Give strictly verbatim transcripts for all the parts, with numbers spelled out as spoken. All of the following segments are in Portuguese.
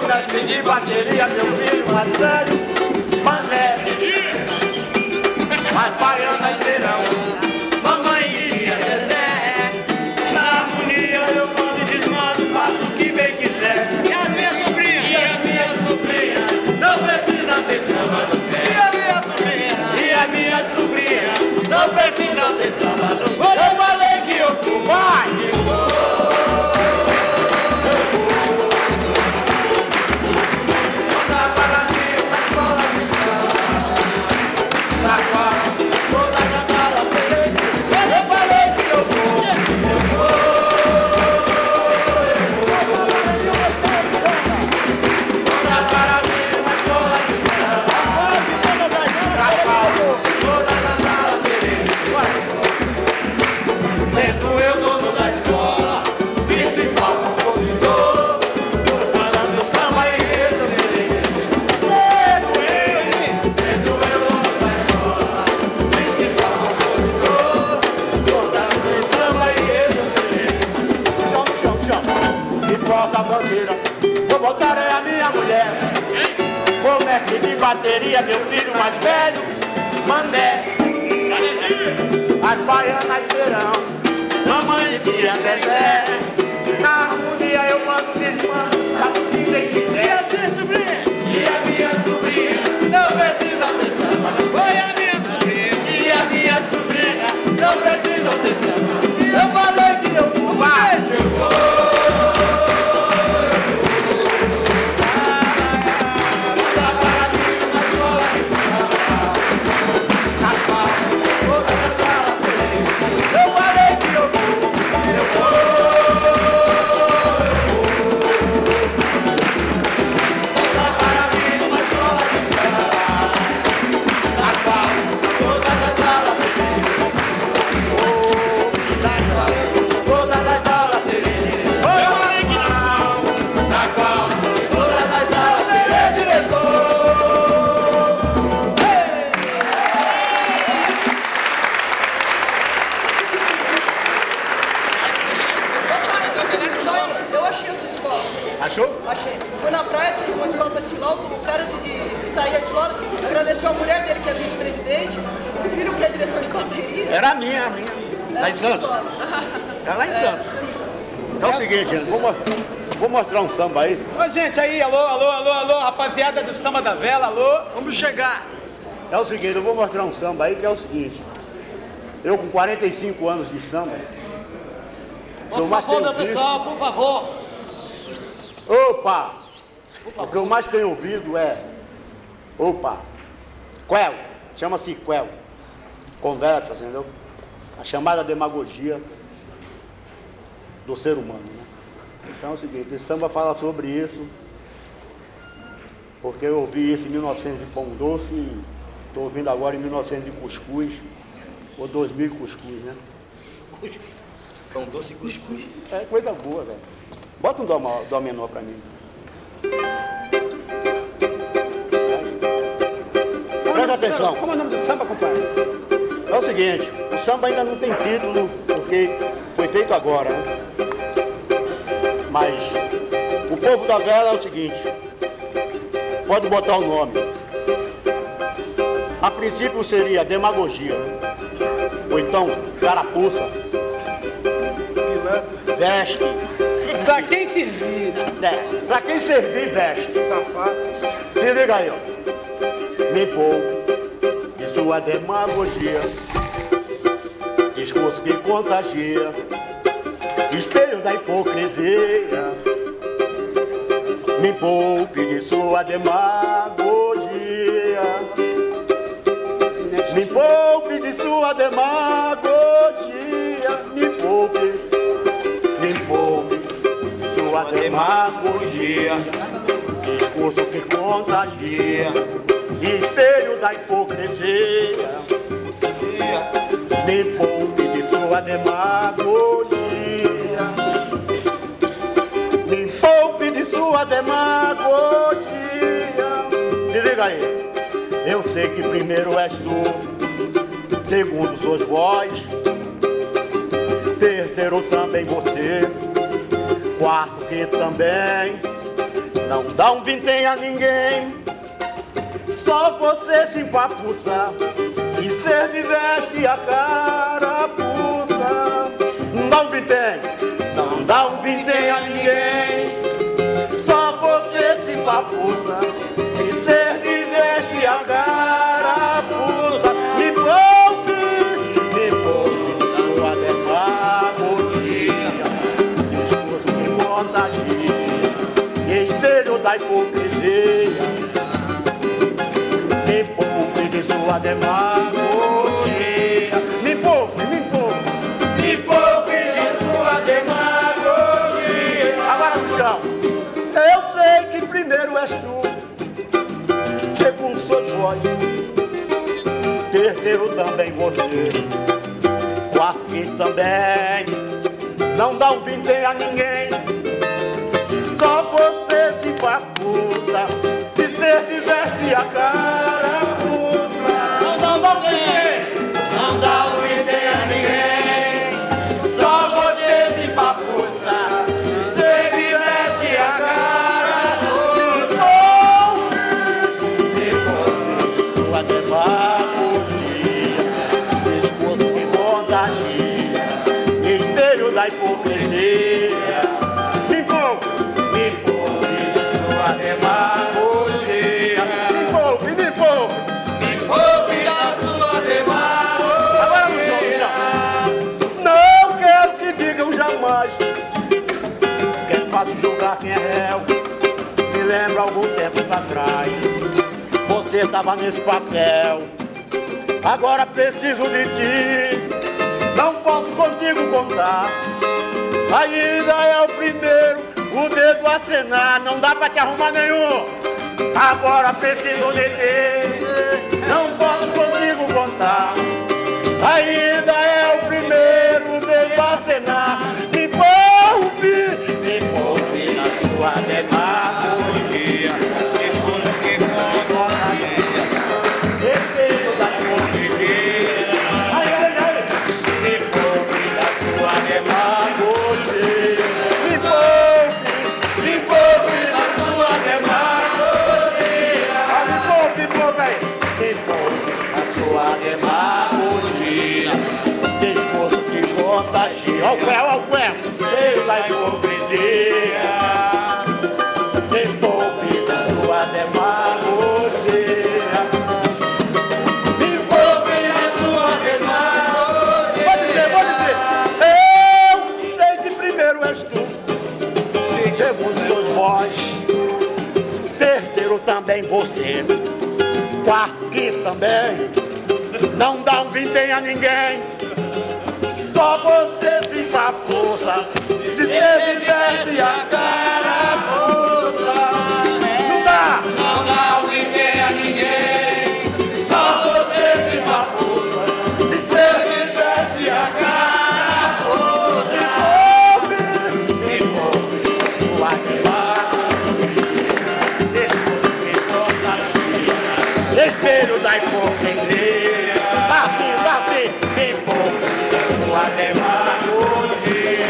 O mestre de bateria, meu filho mais velho, Mané. As baianas serão mamãe e tia Zezé. Na harmonia eu mando e desmando, faço o que bem quiser. E a minha sobrinha? E a minha sobrinha não precisa ter samba no pé. E a minha sobrinha? E a minha sobrinha não precisa ter samba no pé. Eu falei que eu vou, vai! Eu vou. Vou botar é a minha mulher. O mestre de bateria, meu filho mais velho, Mané. As baianas serão mamãe e tia Zezé. Na harmonia eu mando, desmando, faço o que bem quiser. E a minha sobrinha? E a minha sobrinha não precisa ter samba. Foi a minha sobrinha? E a minha sobrinha não precisa ter samba. Eu falei que eu vou, vai, eu vou. Achou? Achei. Fui na praia, tinha uma escola para desfilar, o cara de, de sair da escola, agradeceu a mulher dele, que é vice-presidente, o filho, que é diretor de bateria. Era a minha, a minha. Lá em Santos. Era lá em Santos. Então é o seguinte, gente, vou, vou mostrar um samba aí. Ô, gente, aí, alô, alô, alô, alô, rapaziada do Samba da Vela, alô, vamos chegar. É o seguinte, eu vou mostrar um samba aí, que é o seguinte. Eu com quarenta e cinco anos de samba, por favor, meu pessoal, por favor. Opa! O que eu mais tenho ouvido é... Opa! Quel! Chama-se quel. Conversa, entendeu? A chamada demagogia do ser humano, né? Então é o seguinte, esse samba fala sobre isso, porque eu ouvi isso em mil e novecentos e Pão Doce e estou ouvindo agora em mil e novecentos e Cuscuz, ou dois mil e Cuscuz, né? Pão Doce e Cuscuz. É coisa boa, velho. Bota um dó, dó menor pra mim. Presta atenção. Como é o nome do samba, compadre? É o seguinte, o samba ainda não tem título, porque foi feito agora, né? Mas o povo da vela é o seguinte, pode botar o nome. A princípio seria demagogia, né? Ou então carapuça, veste. Pra quem servir? É, pra quem servir, veste. Safado. Se liga aí, ó. Me poupe de sua demagogia, discurso que contagia, espelho da hipocrisia. Me poupe de sua demagogia, me poupe de sua demagogia, me poupe, me poupe. Sua demagogia, discurso que contagia, espelho da hipocrisia. Me poupe de sua demagogia, me poupe de sua demagogia. Se liga aí, eu sei que primeiro és tu, segundo sois vós, terceiro também você, quarto que também não dá um vintém a ninguém. Só você se empapuça, se serve veste a carapuça. Não dá um vintém, não dá um vintém a ninguém. Só você se empapuça, se serve veste a carapuça. Me poupe, me poupe da sua demagogia, discurso que contagia, espelho da hipocrisia. Me poupe de sua demagogia. Me poupe, me poupe, me poupe de sua demagogia. Agora no chão. Eu sei que primeiro és tu, segundo sois vós, terceiro também você, quarto também. Não dá um vintém a ninguém. Só você se empapuça, se serve veste a carapuça. Não dá um vintém, não dá um vintém a ninguém. Só você se empapuça, se serve veste a carapuça. Depois sua demagogia, discurso que contagia, espelho da hipocrisia. Me poupe, me poupe de sua demagogia. Me poupe, me poupe, me poupe da sua demagogia. Agora no chão, no chão. Não quero que digam jamais que é fácil julgar quem é réu. Me lembra algum tempo atrás, você estava nesse papel. Agora preciso de ti, não posso contigo contar. Ainda é o primeiro, o dedo a acenar, não dá pra te arrumar nenhum. Agora preciso de ti, não posso contigo contar. Ainda é o primeiro, o dedo a acenar. Me poupe, me poupe na sua demagogia, discurso que contagia, efeito da hipocrisia. Ai, ai, ai. Me poupe da sua demagogia. Me poupe, me poupe da sua demagogia. Ah, me poupe, me poupe aí. Me poupe da sua demagogia, discurso que contagia. Ó o pé, ó o pé, cheio da hipocrisia. Me poupe da sua demagogia. Me poupe da sua demagogia. Pode dizer, pode dizer. Eu sei que primeiro és tu, segundo sois vós, terceiro também você, quarto, quinto também. Não dá um vintém a ninguém. Só você se empapuça, se você veste a carapuça. Não dá, não dá um vintém a ninguém. Só você se empapuça, se você veste a carapuça. Me poupe, me poupe, sua demagogia, espelho da hipocrisia. Dá sim, dá sim. Me poupe sua demagogia.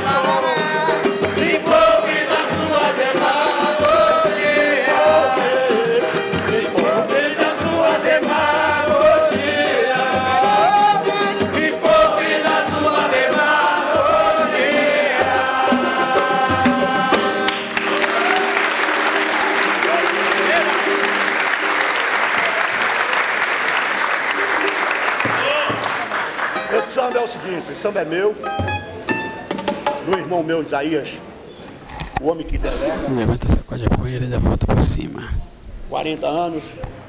Me poupe da sua demagogia. Me poupe da sua demagogia. Me poupe da sua demagogia. Esse samba é o seguinte, esse samba é meu, do irmão meu, Isaías, o homem que delega. Levanta, sacode a poeira e dá a volta por cima. quarenta anos.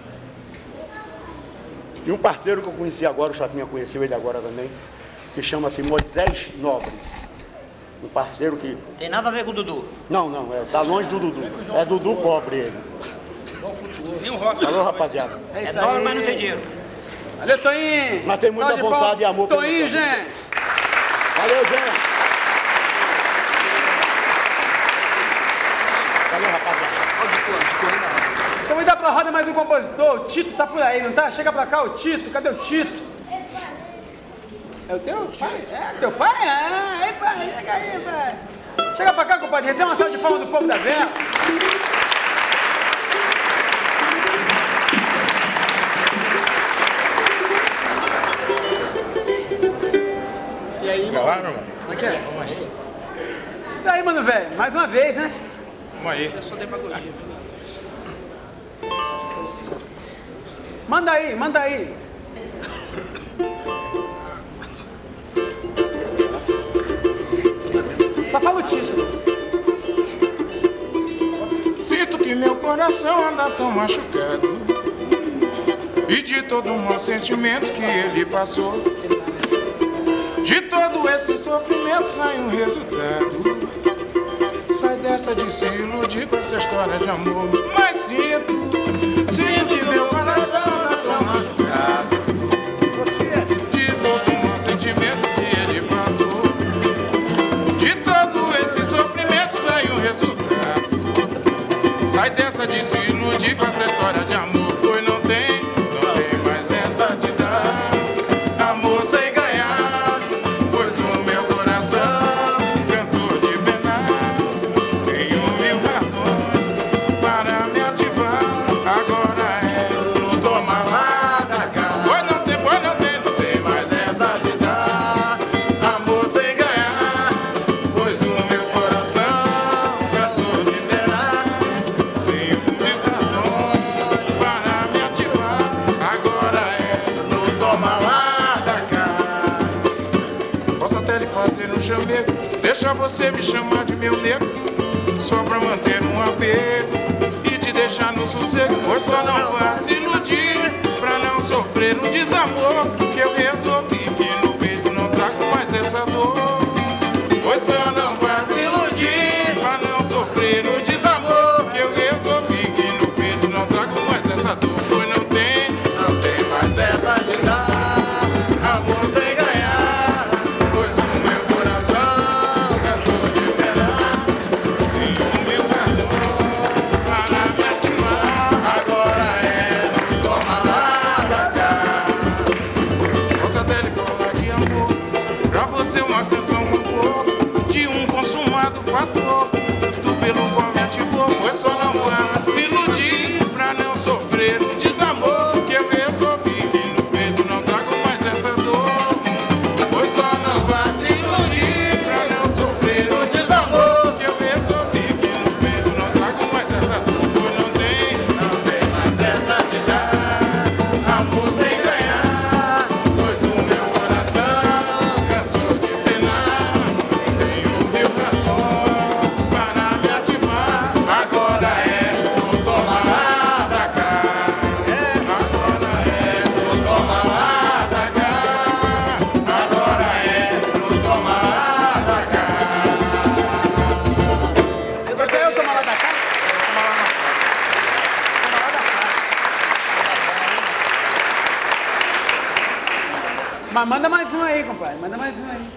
E um parceiro que eu conheci agora, o Chapinha conheceu ele agora também, que chama-se Moisés Nobre. Um parceiro que... Tem nada a ver com o Dudu. Não, não, é, tá longe do Dudu. É Dudu pobre ele. Nem um roça. Alô, rapaziada. É É isso nobre, aí. mas não tem dinheiro. Valeu, Toinho. Mas tem muita Salve de vontade palmas. e amor pelo Toinho, samba. gente. Valeu, gente. Valeu, rapaziada. Então vamos dar pra roda mais um compositor. O Tito tá por aí, não tá? Chega pra cá, o Tito. Cadê o Tito? É o teu pai? É, teu pai? Ah, aí, pai. Chega aí, pai. Chega pra cá, compadre. Tem uma salva de palmas do povo da vela. E aí, Gravaram, mano? Como é que é? Vamos aí. Isso aí, mano, velho. Mais uma vez, né? Vamos aí. Eu sou demagogia. Manda aí, manda aí. Só fala o título. Sinto que meu coração anda tão machucado, e de todo o mau sentimento que ele passou, de todo esse sofrimento sai um resultado. Sai dessa de se iludir com essa história de amor. Mas sinto, sinto que meu coração anda tão machucado, de todo o mau sentimento que ele passou, de todo esse sofrimento sai um resultado. Sai dessa de se iludir com essa história de amor. Pois não tem, não tem mais essa de dar amor sem ganhar. Pois o meu coração cansou de penar. Tenho mil razões para me ativar. Agora é no toma lá da cá. Pois não tem, pois não tem, não tem mais essa de dar amor sem ganhar. Pois o meu coração cansou de penar. Tenho mil razões para me ativar. Agora é no toma lá da cá. Posso até lhe fazer um chamego, deixa você me chamar de meu nego, só pra manter um apego e te deixar no sossego. Pois só não vá se iludir pra não sofrer um desamor, que eu resolvi que no peito não trago mais essa dor. Pois só não vá se iludir pra não sofrer um desamor, que eu resolvi que no peito não trago mais essa dor. Pois não tem, não tem mais essa de dar amor sem ganhar. Pois o meu coração cansou de penar. Tenho mil razões para me ativar. Agora é no toma lá da cá. Posso até lhe falar de amor, pra você uma canção compor, de um consumado fator, do pelo qual me ativou. Pois só não vá se iludir pra não sofrer um desamor, que eu resolvi que no peito não trago mais essa dor. Pois só não vá se iludir pra não sofrer um desamor, que eu resolvi que no peito não trago mais essa dor. Pois não tem, não tem mais essa de dar amor sem ganhar. Pois o meu coração cansou de penar. Tenho mil razões para me ativar. Agora é no toma lá da cá. Agora é no toma lá da cá. Agora é no toma lá da cá. Você quer eu tomar lá da cá? Tomar lá da cá. Mas manda mais um aí, compadre. Manda mais um aí.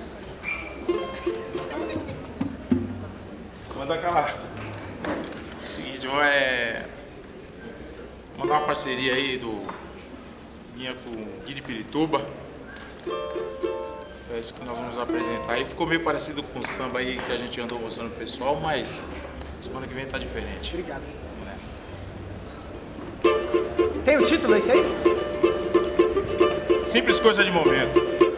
Manda aquela. Seguinte, vai mandar uma parceria aí do minha com o Gui de Pirituba. É isso que nós vamos apresentar. Aí ficou meio parecido com o samba aí que a gente andou mostrando pro pessoal, mas semana que vem tá diferente. Obrigado. Vamos nessa. Tem o título esse aí? Simples coisa de momento.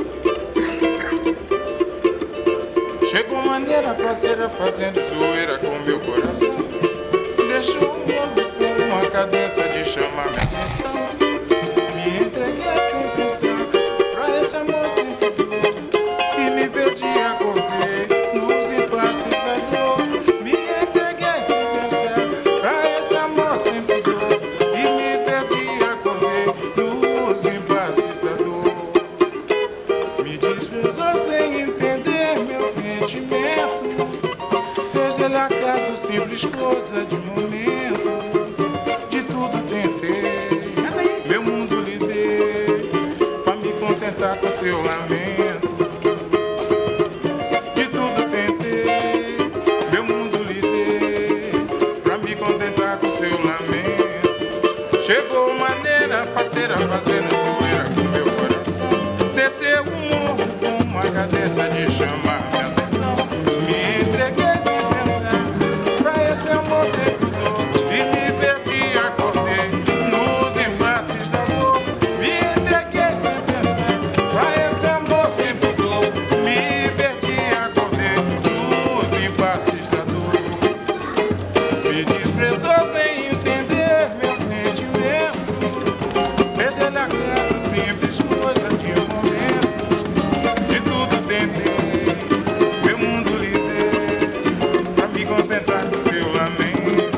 Chegou maneira faceira fazendo zoeira com meu coração. Deixou um mundo com uma cadência de chamar minha atenção. Me entreguei sem pensar pra esse amor sem pudor, e me perdi a correr nos impasses da dor. Me entreguei sem pensar pra esse amor sem pudor, e me perdi a correr nos impasses da dor. Me desprezou sem entender meu sentimento, fez ele acaso simples coisa de momento. De tudo tentei, meu mundo lhe dei, pra me contentar com seu lamento. De tudo tentei, meu mundo lhe dei, pra me contentar com seu lamento. Chegou maneira faceira fazendo zoeira com meu coração. Desceu o morro com uma cadência de chamar minha atenção. Me entreguei sem pensar pra esse amor Me desprezou sem entender meu sentimento. Fez ele a graça, simples coisa de um momento. De tudo tentei, meu mundo lhe dei, pra me contentar com seu lamento.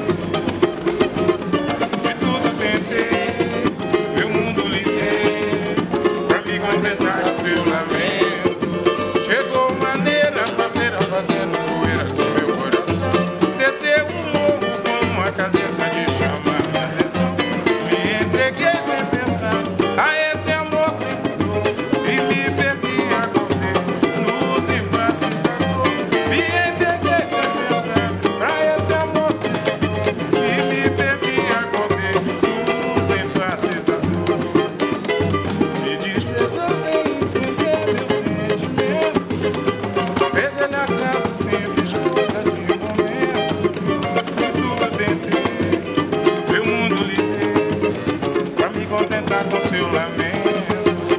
De tudo tentei, meu mundo lhe dei, pra me contentar com seu lamento. Chegou maneira, parceira, fazendo zoeira com meu coração. Desceu o morro com uma cabeça de chamar a atenção. Me entreguei sem pensar a esse amor sem pudor e me perdi a correr nos impasses da dor. Me entreguei sem pensar a esse amor sem pudor e me perdi a correr nos impasses da dor. Me desprezou sem entender meu sentimento. Fez ele a casa simples coisa de um momento. De tudo tentei, meu mundo lhe dei, pra me contentar com seu lamento.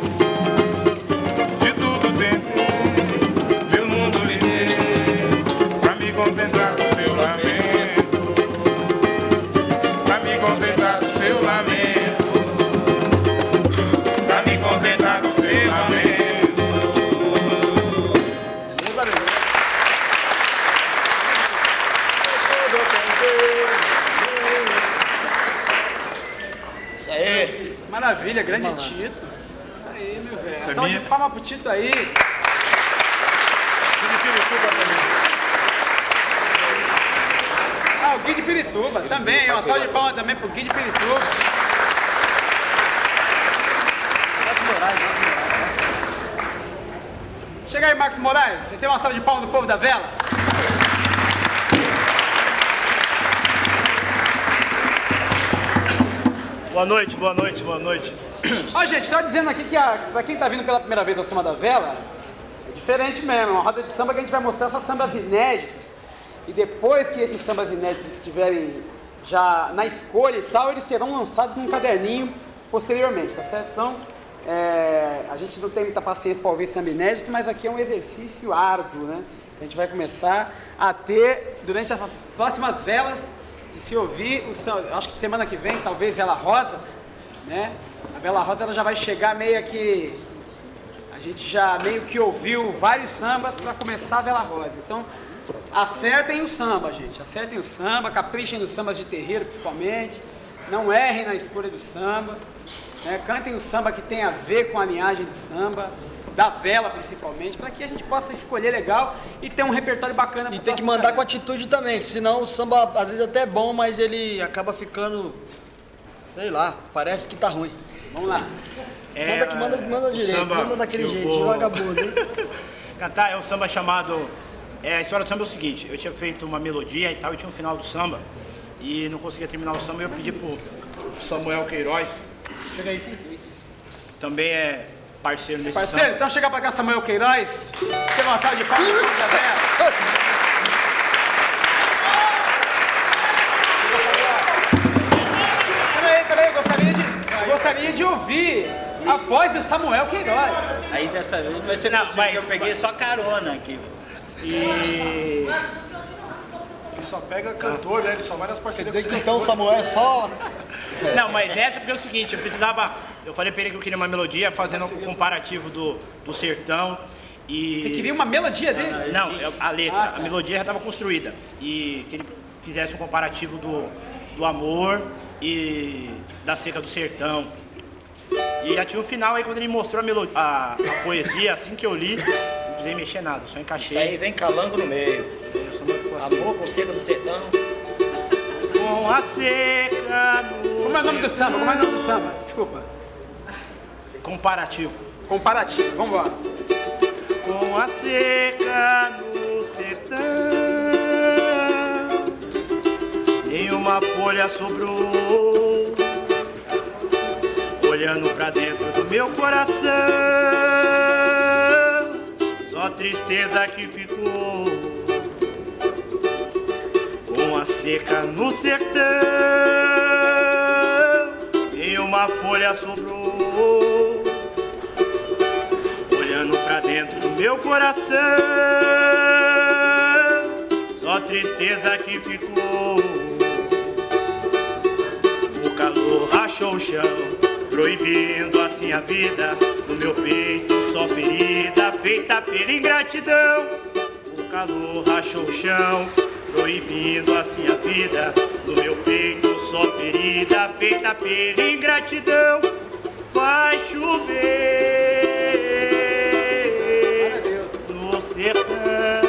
De tudo tentei, meu mundo lhe dei, pra me contentar com seu lamento. Pra me contentar com seu lamento. Pra me contentar com seu lamento. Isso aí. Maravilha, grande Tito. Isso aí, meu velho. é Salve de minha? palma pro Tito aí. Ah, o Gui de Pirituba também. Uma salve de palma também pro Gui de Pirituba. Chega aí, Marcos Moraes. Receba uma salve de palma do povo da vela. Boa noite, boa noite, boa noite. Ó, gente, tá dizendo aqui que a, pra quem tá vindo pela primeira vez ao Samba da Vela, é diferente mesmo, é uma roda de samba que a gente vai mostrar só sambas inéditos. E depois que esses sambas inéditos estiverem já na escolha e tal, eles serão lançados num caderninho posteriormente, tá certo? Então, é, a gente não tem muita paciência para ouvir samba inédito, mas aqui é um exercício árduo, né? A gente vai começar a ter, durante as próximas velas, de se ouvir, o samba, acho que semana que vem, talvez Vela Rosa, né? A Vela Rosa ela já vai chegar meio que, a gente já meio que ouviu vários sambas para começar a Vela Rosa. Então, acertem o samba, gente, acertem o samba, caprichem nos sambas de terreiro principalmente, não errem na escolha do samba, né? Cantem o samba que tem a ver com a linhagem do samba, da vela principalmente, para que a gente possa escolher legal e ter um repertório bacana. E tem que mandar com atitude também, senão o samba às vezes até é bom, mas ele acaba ficando, sei lá, parece que tá ruim. Vamos lá. É, Manda que manda, manda direito, samba manda daquele que eu jeito, vou vagabundo, hein? Cantar é um samba chamado... É, a história do samba é o seguinte, eu tinha feito uma melodia e tal, e tinha um final do samba, e não conseguia terminar o samba, e eu pedi pro Samuel Queiroz, Chega aí. também é parceiro desse Parceiro, samba. então chega pra cá Samuel Queiroz, tem uma salva de palmas pro povo da vela. Peraí, peraí, eu gostaria de, eu gostaria de ouvir a voz do Samuel Queiroz. Aí dessa vez vai ser Não, possível, mas- que eu peguei só carona aqui. E... Ele só pega cantor, né? Ele só vai nas Quer parcerias dizer que com então o cantor. Samuel é só... Não, mas essa porque é o seguinte, eu precisava... Eu falei pra ele que eu queria uma melodia, fazendo um comparativo do, do sertão e... Você queria uma melodia dele? Não, é a letra, Ah, tá. a melodia já estava construída. E que ele fizesse um comparativo do, do amor e da seca do sertão. E já tinha o final aí quando ele mostrou a, melo- a, a poesia, assim que eu li, não precisei mexer nada, só encaixei. Isso aí vem calango no meio. O samba ficou assim. Amor com seca do sertão. Com a seca no Como é o nome do samba? Como é o nome do samba? Desculpa. comparativo. Comparativo, vamos embora. Com a seca no sertão, nenhuma folha sobrou, olhando pra dentro do meu coração, só tristeza que ficou. Com a seca no sertão, nenhuma folha sobrou, olhando pra dentro do meu coração, só tristeza que ficou. o chão, proibindo assim a vida. No meu peito só ferida, feita pela ingratidão. O calor rachou o chão, proibindo assim a vida. No meu peito só ferida, feita pela ingratidão. Vai chover no sertão.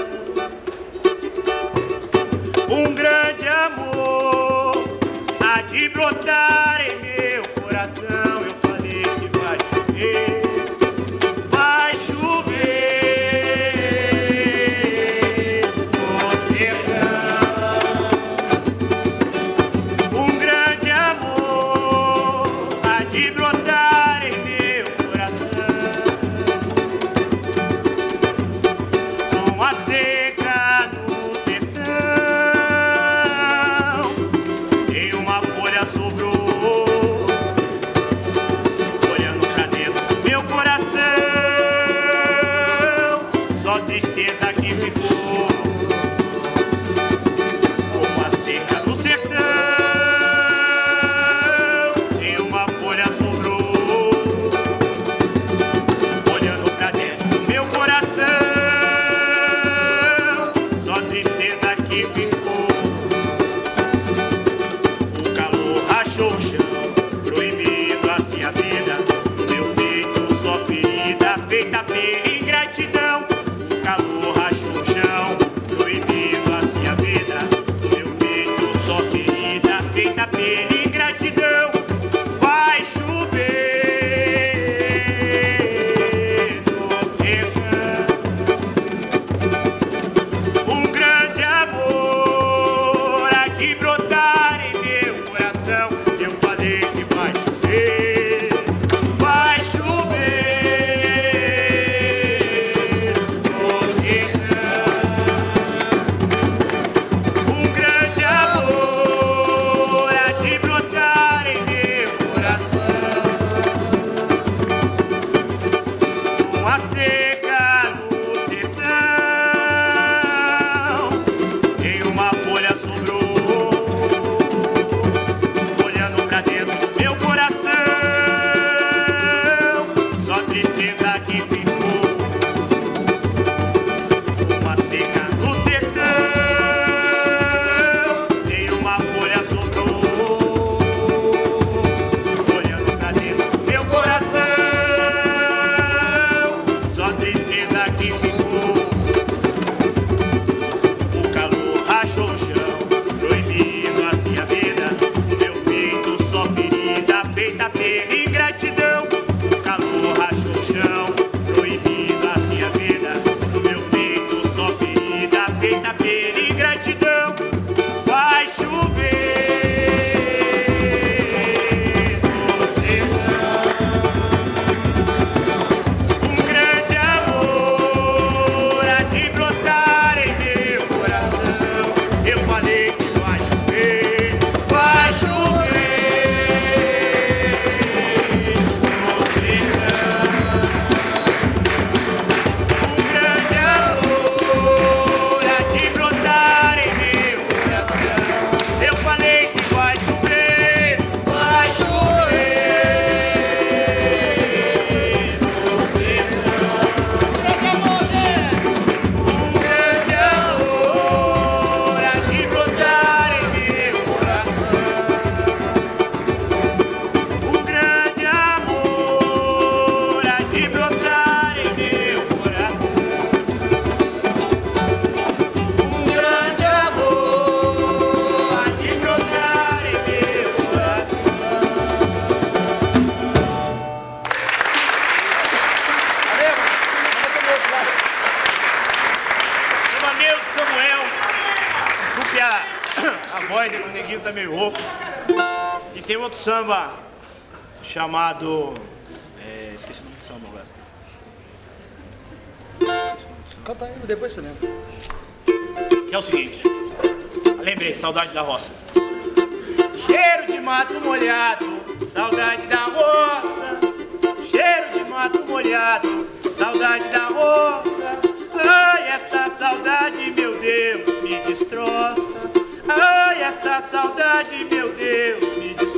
Um grande amor há de brotar em meu coração. Eu falei que vai chover, vai chover no sertão. Um grande amor há de brotar em meu coração. Com a seca no sertão, em uma folha sobrou, olhando pra dentro do meu coração, só tristeza que ficou. Como a seca do sertão, em uma folha sobrou, olhando pra dentro do meu coração, só tristeza que ficou. O calor rachou o chão, proibindo assim a vida. No meu peito só ferida, feita pela ingratidão. O calor rachou o chão, proibindo assim a vida. No meu peito só ferida, feita pela ingratidão. Vai chover no sertão. Um grande amor há de brotar em meu coração. Eu falei que vai chover, vai chover no sertão. Um grande amor há de brotar em meu coração. Uma seca no sertão, em uma folha sobrou, olhando pra dentro do meu coração, só tristeza que ficou. Uma seca no sertão, em uma folha sobrou, olhando pra dentro do meu coração, só tristeza que ficou. O calor rachou o chão, proibindo assim a vida. No meu peito só ferida, feita pela ingratidão. O calor rachou o chão, proibindo assim a vida. No meu peito só ferida, feita pela ingratidão. Vai chover no sertão. Um grande amor há de brotar em meu coração. Eu falei que vai chover, vai chover no sertão. Um grande amor há de brotar em meu coração. Eu falei que vai chover, vai chover no sertão. Um grande amor há de brotar em meu coração. Um grande amor há de brotar em meu coração. Um grande amor há de brotar em meu coração. Meu amigo Samuel, desculpe a, a voz, o neguinho tá meio rouco. E tem outro samba chamado. É, esqueci o nome do samba agora. Canta aí, depois você lembra. Que é o seguinte. Lembrei, saudade da roça. Cheiro de mato molhado, saudade da roça. Cheiro de mato molhado, saudade da roça. Ai, essa saudade, meu Deus, me destroça. Ai, essa saudade, meu Deus, me destroça.